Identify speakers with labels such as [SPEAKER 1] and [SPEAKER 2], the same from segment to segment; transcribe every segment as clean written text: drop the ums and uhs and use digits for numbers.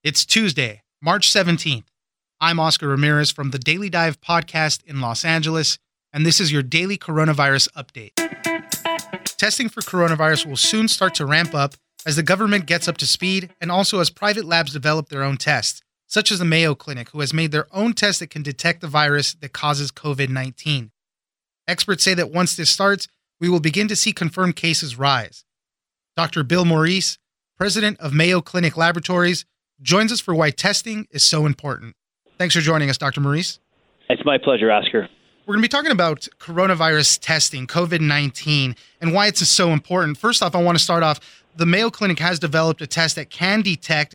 [SPEAKER 1] It's Tuesday, March 17th. I'm Oscar Ramirez from the Daily Dive podcast in Los Angeles, and this is your daily coronavirus update. Testing for coronavirus will soon start to ramp up as the government gets up to speed and also as private labs develop their own tests, such as the Mayo Clinic, who has made their own test that can detect the virus that causes COVID-19. Experts say that once this starts, we will begin to see confirmed cases rise. Dr. Bill Maurice, president of Mayo Clinic Laboratories, joins us for why testing is so important. Thanks for joining us, Dr. Maurice.
[SPEAKER 2] It's my pleasure, Oscar.
[SPEAKER 1] We're going to be talking about coronavirus testing, COVID-19, and why it's so important. First off, I want to start off, the Mayo Clinic has developed a test that can detect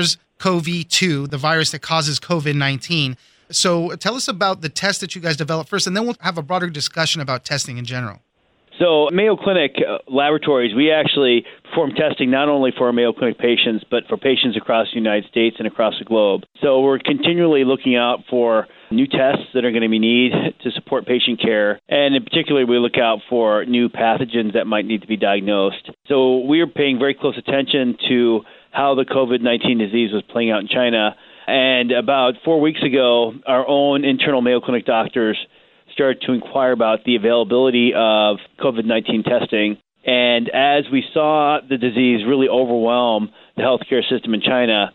[SPEAKER 1] SARS-CoV-2, the virus that causes COVID-19. So tell us about the test that you guys developed first, and then we'll have a broader discussion about testing in general.
[SPEAKER 2] So Mayo Clinic Laboratories, we actually perform testing not only for our Mayo Clinic patients, but for patients across the United States and across the globe. So we're continually looking out for new tests that are going to be needed to support patient care. And in particular, we look out for new pathogens that might need to be diagnosed. So we are paying very close attention to how the COVID-19 disease was playing out in China. And about 4 weeks ago, our own internal Mayo Clinic doctors started to inquire about the availability of COVID-19 testing. And as we saw the disease really overwhelm the healthcare system in China,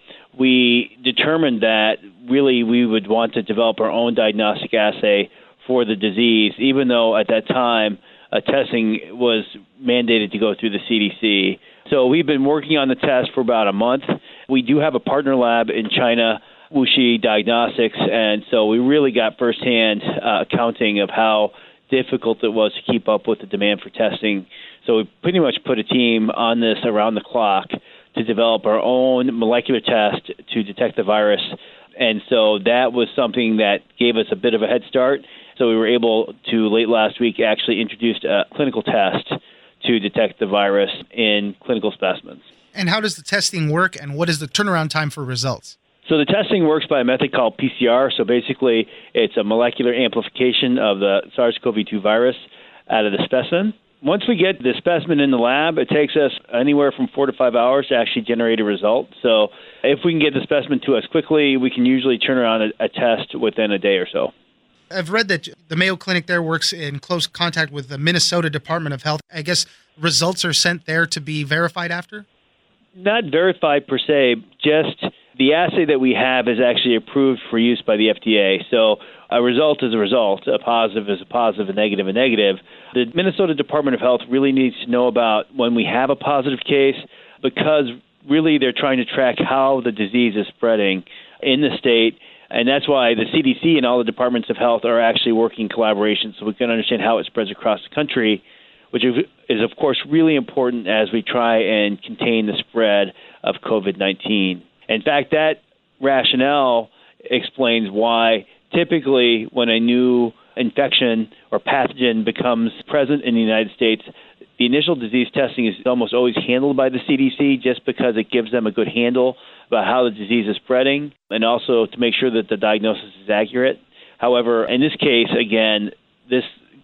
[SPEAKER 2] we determined that really we would want to develop our own diagnostic assay for the disease, even though at that time testing was mandated to go through the CDC. So we've been working on the test for about a month. We do have a partner lab in China, WuXi Diagnostics, and so we really got firsthand accounting of how difficult it was to keep up with the demand for testing. So we pretty much put a team on this around the clock to develop our own molecular test to detect the virus. And so that was something that gave us a bit of a head start. So we were able to, late last week, actually introduce a clinical test to detect the virus in clinical specimens.
[SPEAKER 1] And how does the testing work, and what is the turnaround time for results?
[SPEAKER 2] So the testing works by a method called PCR. So basically, it's a molecular amplification of the SARS-CoV-2 virus out of the specimen. Once we get the specimen in the lab, it takes us anywhere from 4 to 5 hours to actually generate a result. So if we can get the specimen to us quickly, we can usually turn around a test within a day or so.
[SPEAKER 1] I've read that the Mayo Clinic there works in close contact with the Minnesota Department of Health. I guess results are sent there to be verified after?
[SPEAKER 2] Not verified per se, just the assay that we have is actually approved for use by the FDA. So a result is a result. A positive is a positive, a negative, a negative. The Minnesota Department of Health really needs to know about when we have a positive case, because really they're trying to track how the disease is spreading in the state. And that's why the CDC and all the departments of health are actually working in collaboration so we can understand how it spreads across the country, which is, of course, really important as we try and contain the spread of COVID-19. In fact, that rationale explains why typically when a new infection or pathogen becomes present in the United States, the initial disease testing is almost always handled by the CDC just because it gives them a good handle about how the disease is spreading and also to make sure that the diagnosis is accurate. However, in this case, again, this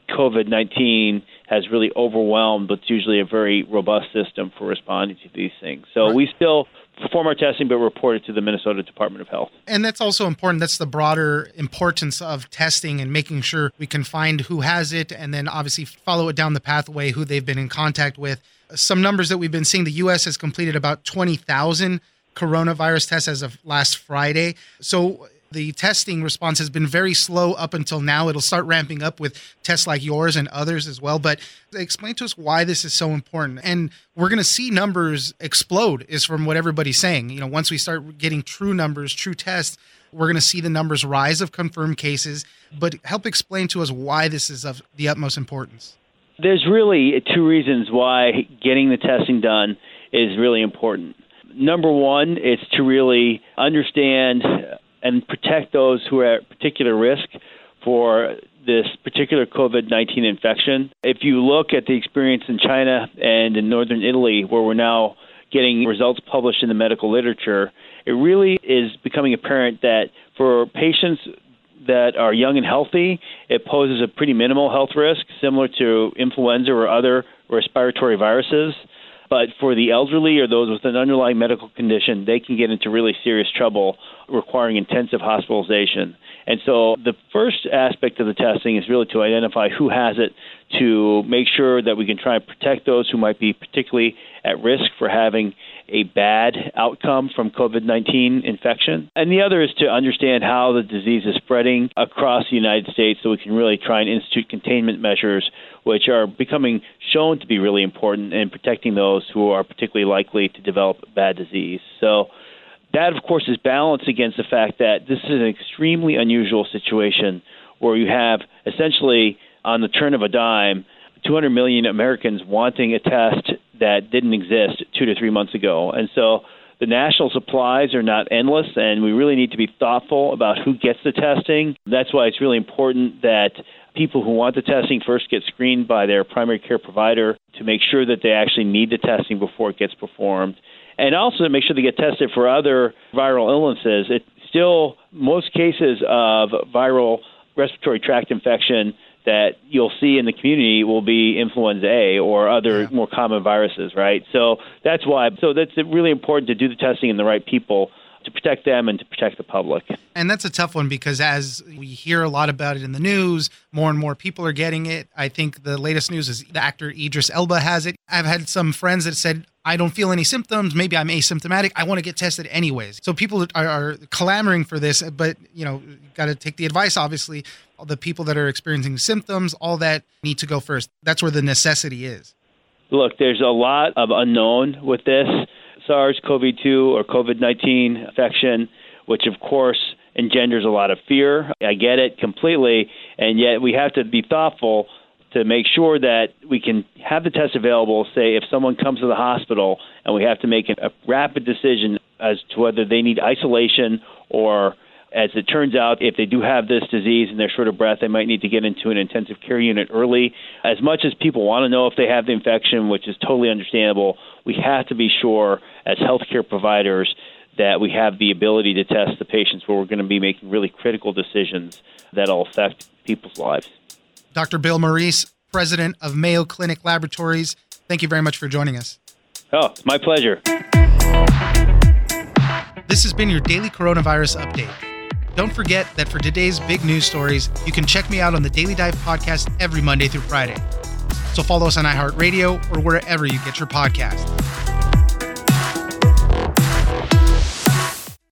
[SPEAKER 2] COVID-19 has really overwhelmed what's usually a very robust system for responding to these things. So
[SPEAKER 1] Right.
[SPEAKER 2] We still perform our testing, but report it to the Minnesota Department of Health.
[SPEAKER 1] And that's also important. That's the broader importance of testing and making sure we can find who has it and then obviously follow it down the pathway, who they've been in contact with. Some numbers that we've been seeing, the U.S. has completed about 20,000 coronavirus tests as of last Friday. So the testing response has been very slow up until now. It'll start ramping up with tests like yours and others as well. But explain to us why this is so important. And we're going to see numbers explode is from what everybody's saying. You know, once we start getting true numbers, true tests, we're going to see the numbers rise of confirmed cases. But help explain to us why this is of the utmost importance.
[SPEAKER 2] There's really two reasons why getting the testing done is really important. Number one, it's to really understand and protect those who are at particular risk for this particular COVID-19 infection. If you look at the experience in China and in northern Italy, where we're now getting results published in the medical literature, it really is becoming apparent that for patients that are young and healthy, it poses a pretty minimal health risk, similar to influenza or other respiratory viruses. But for the elderly or those with an underlying medical condition, they can get into really serious trouble requiring intensive hospitalization. And so the first aspect of the testing is really to identify who has it, to make sure that we can try and protect those who might be particularly at risk for having a bad outcome from COVID-19 infection. And the other is to understand how the disease is spreading across the United States so we can really try and institute containment measures, which are becoming shown to be really important in protecting those who are particularly likely to develop bad disease. So that, of course, is balanced against the fact that this is an extremely unusual situation where you have essentially on the turn of a dime 200 million Americans wanting a test that didn't exist 2 to 3 months ago. And so the national supplies are not endless, and we really need to be thoughtful about who gets the testing. That's why it's really important that people who want the testing first get screened by their primary care provider to make sure that they actually need the testing before it gets performed. And also to make sure they get tested for other viral illnesses. It's still most cases of viral respiratory tract infection that you'll see in the community will be influenza A or other more common viruses, right? So that's why. So that's really important to do the testing in the right people to protect them and to protect the public.
[SPEAKER 1] And that's a tough one because as we hear a lot about it in the news, more and more people are getting it. I think the latest news is the actor Idris Elba has it. I've had some friends that said, I don't feel any symptoms. Maybe I'm asymptomatic. I want to get tested anyways. So people are clamoring for this, but, got to take the advice, obviously. All the people that are experiencing symptoms, all that need to go first. That's where the necessity is.
[SPEAKER 2] Look, there's a lot of unknown with this SARS-CoV-2 or COVID-19 infection, which, of course, engenders a lot of fear. I get it completely, and yet we have to be thoughtful to make sure that we can have the test available, say, if someone comes to the hospital and we have to make a rapid decision as to whether they need isolation or, as it turns out, if they do have this disease and they're short of breath, they might need to get into an intensive care unit early. As much as people want to know if they have the infection, which is totally understandable, we have to be sure as healthcare providers that we have the ability to test the patients where we're going to be making really critical decisions that will affect people's lives.
[SPEAKER 1] Dr. Bill Morice, president of Mayo Clinic Laboratories, thank you very much for joining us.
[SPEAKER 2] Oh, it's my pleasure.
[SPEAKER 1] This has been your daily coronavirus update. Don't forget that for today's big news stories, you can check me out on the Daily Dive podcast every Monday through Friday. So follow us on iHeartRadio or wherever you get your podcast.